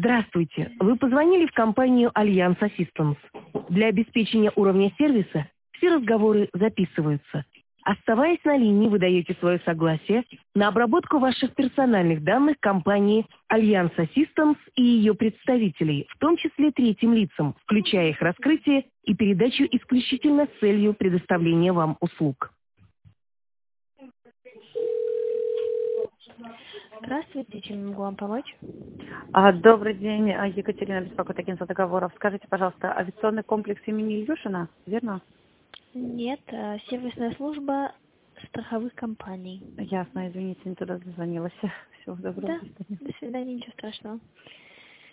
Здравствуйте. Вы позвонили в компанию Allianz Assistance. Для обеспечения уровня сервиса все разговоры записываются. Оставаясь на линии, вы даете свое согласие на обработку ваших персональных данных компании Allianz Assistance и ее представителей, в том числе третьим лицам, включая их раскрытие и передачу исключительно с целью предоставления вам услуг. Здравствуйте, чем могу вам помочь? Добрый день, Екатерина, беспокоит агентство договоров. Скажите, пожалуйста, авиационный комплекс имени Ильюшина, верно? Нет, сервисная служба страховых компаний. Ясно, извините, не туда дозвонилась. Всего доброго. Да, до свидания, ничего страшного.